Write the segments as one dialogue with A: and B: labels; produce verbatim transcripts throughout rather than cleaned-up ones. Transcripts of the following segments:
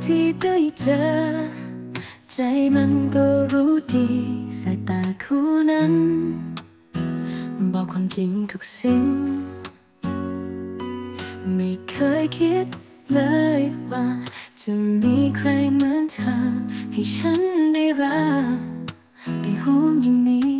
A: ที่ได้เจอใจมันก็รู้ดีสายตาคู่นั้นบอกความจริงทุกสิ่งไม่เคยคิดเลยว่าจะมีใครเหมือนเธอให้ฉันได้รักได้ห่วงอย่างนี้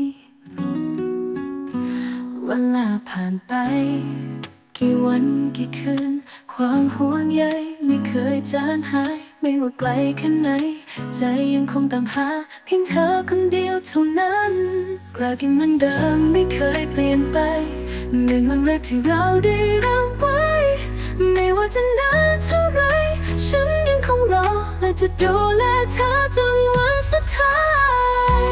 A: เวลาผ่านไปกี่วันกี่คืนความห่วงใยไม่เคยจางหายไม่ว่าไกลแค่ไหนใจยังคงตามหาเพียงเธอคนเดียวเท่านั้นรักยังเหมือนเดิมไม่เคยเปลี่ยนไปเหมือนวันแรกที่เราได้รับไว้ไม่ว่าจะนานเท่าไรฉันยังคงรอและจะดูแลเธอจนวันสุดท้าย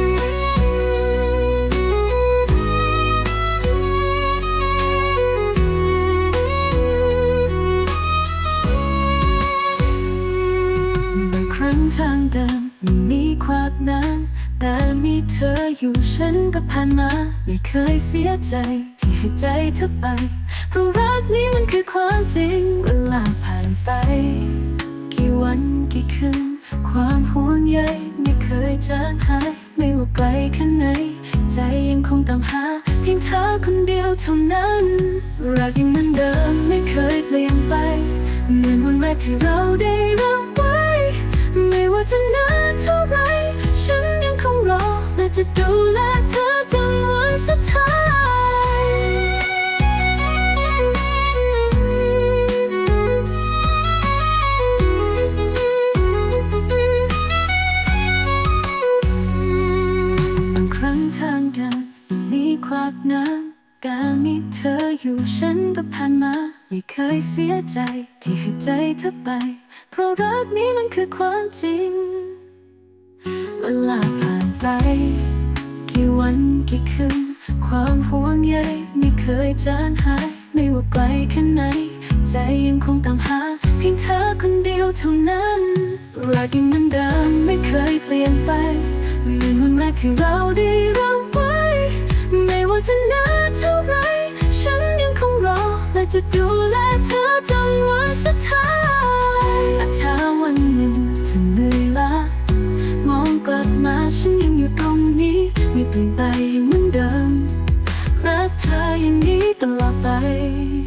A: ทางเดินไม่มีขวากน้ำแต่มีเธออยู่ฉันก็ผ่านมาไม่เคยเสียใจที่ให้ใจเธอไปเพราะรักนี้มันคือความจริงเวลาผ่านไปกี่วันกี่คืนความห่วงใยไม่เคยจางหายไม่ว่าไกลแค่ไหนใจยังคงตามหาเพียงเธอคนเดียวเท่านั้นรักยังเหมือนเดิมไม่เคยเปลี่ยนไปเหมือนวันแรกที่เราได้รับไว้ไม่ว่าจะนานเท่าไรฉันยังคงรอและจะดูแลเธอจนวันสุดท้ายบางครั้งทางเดินมีขวากน้ำการมีเธออยู่ฉันก็ผ่านมาไม่เคยเสียใจที่ให้ใจเธอไปเพราะรักนี้มันคือความจริงเวลาผ่านไปกี่วันกี่คืนความห่วงใยไม่เคยจางหายไม่ว่าไกลแค่ไหนใจยังคงตามหาเพียงเธอคนเดียวเท่านั้นรักยังเหมือนเดิมไม่เคยเปลี่ยนไปเหมือนวันแรกที่เราได้รับไว้ไม่ว่าจะนานเท่าไรฉันยังคงรอและจะดูแลเธอจนวันสุดท้ายถ้าวันหนึ่งเธอเหนื่อยล้ามองกลับมาฉันยังอยู่ตรงนี้ไม่เปลี่ยนไปยังเหมือนเดิมรักเธออย่างนี้ตลอดไป